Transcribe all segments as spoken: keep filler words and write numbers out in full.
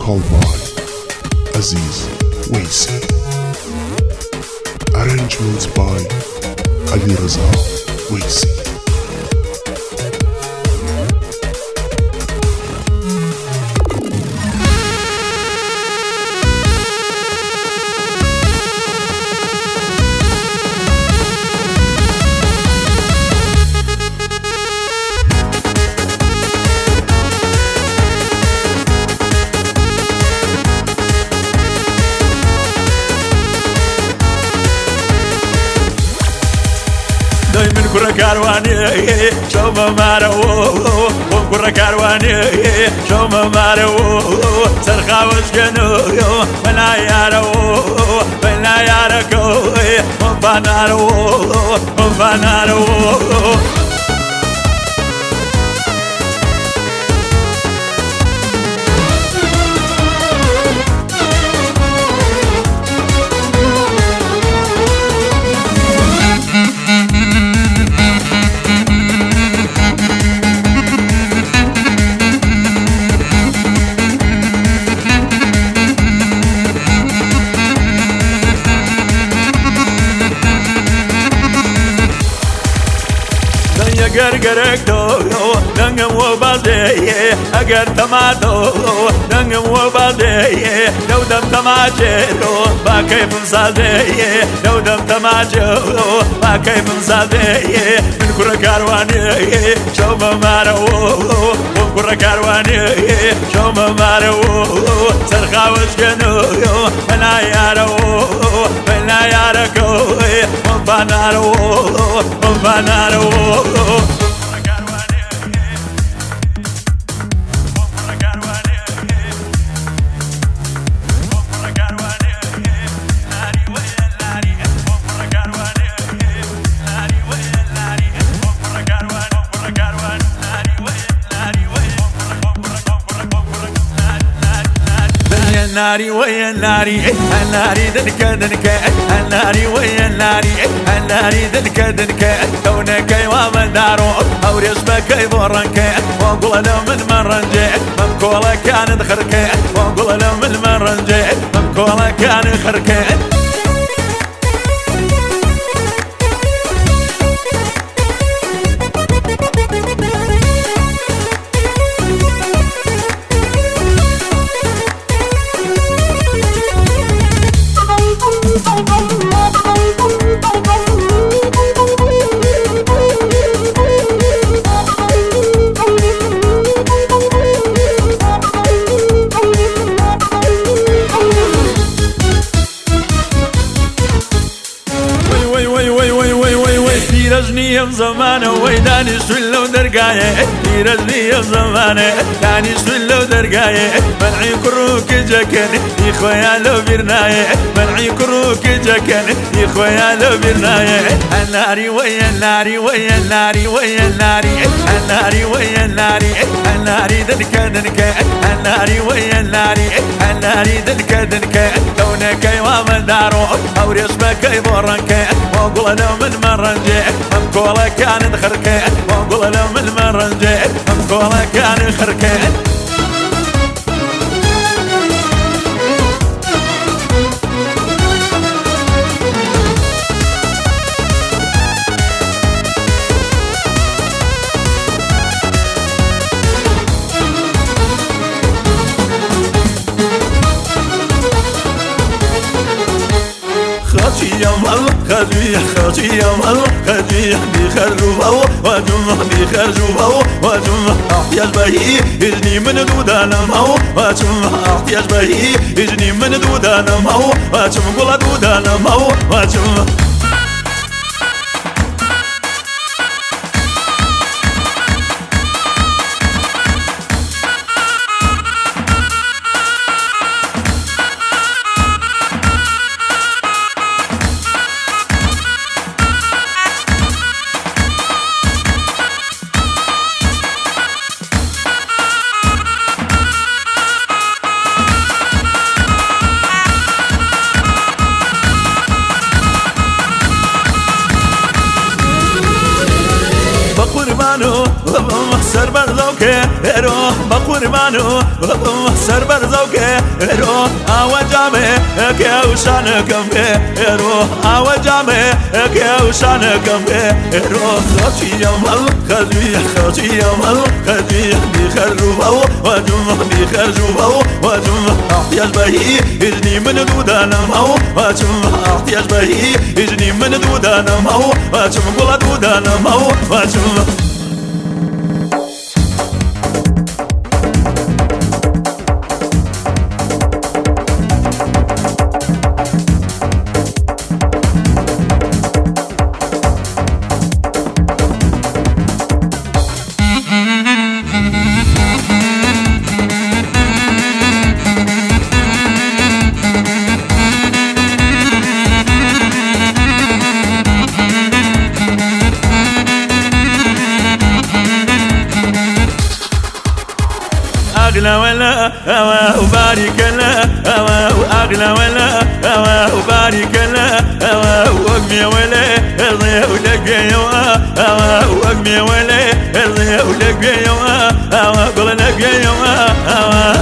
called by Aziz Waisi. Arrangements by Ali Raza Waisi. من كرة كارواني شو ما مارو وكرة كارواني شو ما مارو سرخا وسكنو ولا يارو ولا ياركو وفنارو وفنارو قرقركتو دنقم وبالدي اقر تماتو دنقم وبالدي لو دم تماجرو ما كيف نصادي لو دم تماجرو ما كيف نصادي من كرة كارواني شو ما مارو وكرة كارواني شو ما مارو سرخا وسكنو ولا يارو ولا ياركو وفنارو وفنارو الناري ويا الناري الناري دنك دنك الناري ويا الناري الناري دنك دنك كونك ومن دارو او رسمك يبرنك وقول له من مرنجي ممكوله كان خرك وقول له من مرنجي ممكوله كان خرك يرجني بزمانه ويداني سلو درقايه يرجني بزمانه داني سلو درقايه منعي كروك جكن يخويا لو برنايه منعي كروك جكن يخويا لو برنايه الناري ويا الناري ويا الناري ويا الناري الناري ويا الناري الناري دنك دنك الناري ويا الناري الناري دنك دنك كونك ومن دارو او رسمك يبرنك وقول له من مرنجي ممكوله كان خركه وقول له من مرنجي ممكوله كان خركه خاطي مال خاطي خاطي مال خاطي بيخرجوا وجم بيخرجوا وجم احتياج بهي يجني من دودانا ماو وجم احتياج بهي يجني من دودانا ماو وجم قول دودانا ماو وجم سربر زوكي روح بقربانو سربر زوكي روح أوجامي كيوشانكم روح أوجامي كيوشانكم روح خشي يوم خشي خشي يوم خشي بيخرجوا وجم بيخرجوا وجم احتياج بهي يجني من دودانا مو وجم احتياج بهي يجني من دودانا مو وجم قول دودانا مو وجم أغلى ولا هوا وبارك لا هوا وأغلى ولا هوا وبارك لا هوا وأقمي ولا ارضي ولقي هوا هوا وأقمي ولا ارضي ولقي هوا هوا قول لقي هوا هوا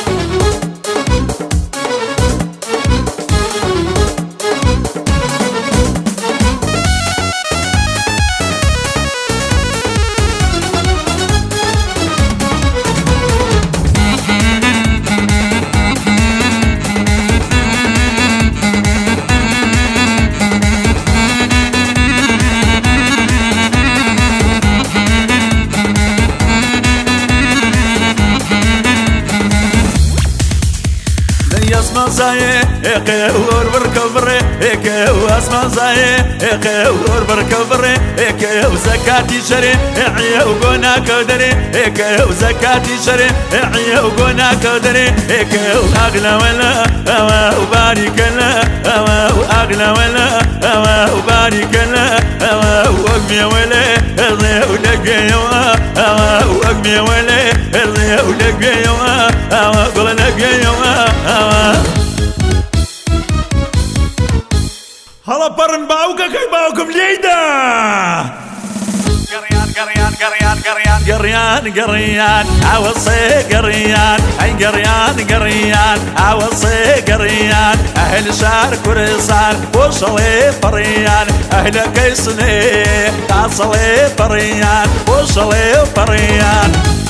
اسمع زاي اقور بركبر اكو اسمع زاي اقور بركبر اكو زكاتي شري عيو قنا كدري اكو زكاتي شري عيو قنا كدري اكو اغلى ولا هوا وبارك لا هوا واغلى ولا هوا وبارك لا هوا واقمي ولا ارضي ولقي هوا هوا واقمي ولا ارضي ولقي هوا هوا قول لقي هوا هوا هلا برن باوكا كي باوكم ليدا قريان قريان قريان قريان قريان قريان عوصي قريان اي قريان قريان عوصي قريان اهل شار كرسان وصلي فريان اهل كيسني تعصلي فريان وصلي فريان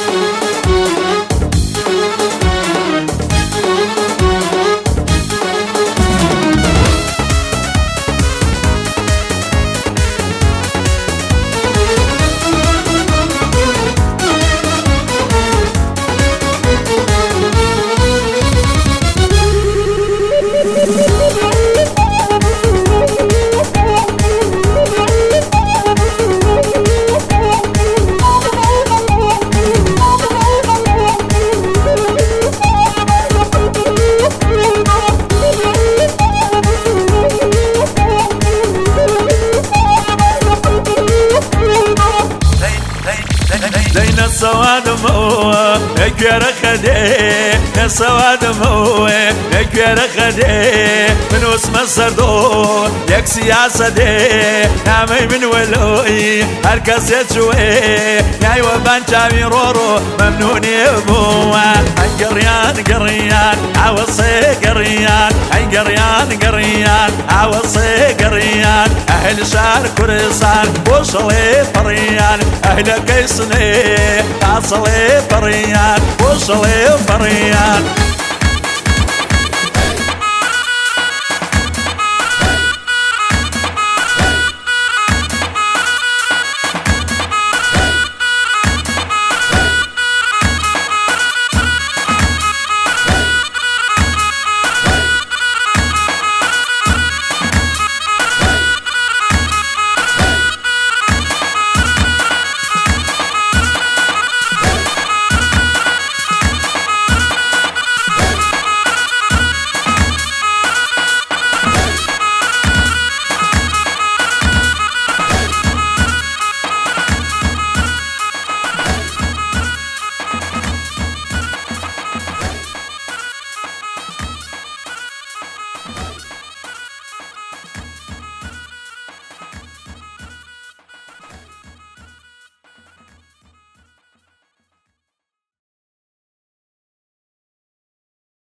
زين السواد مو اكبر خدي السواد مو اكبر خدي من اسم السردو يك سياسة دي نعمي من ولوي هركس يتشوي ياي وبان شامي رورو ممنوني ابوه قريان قريان عوصي قريان اي قريان قريان عوصي قريان اهل شار كرسان وصلي فريان اهل كيسني تعصلي فريان وصلي فريان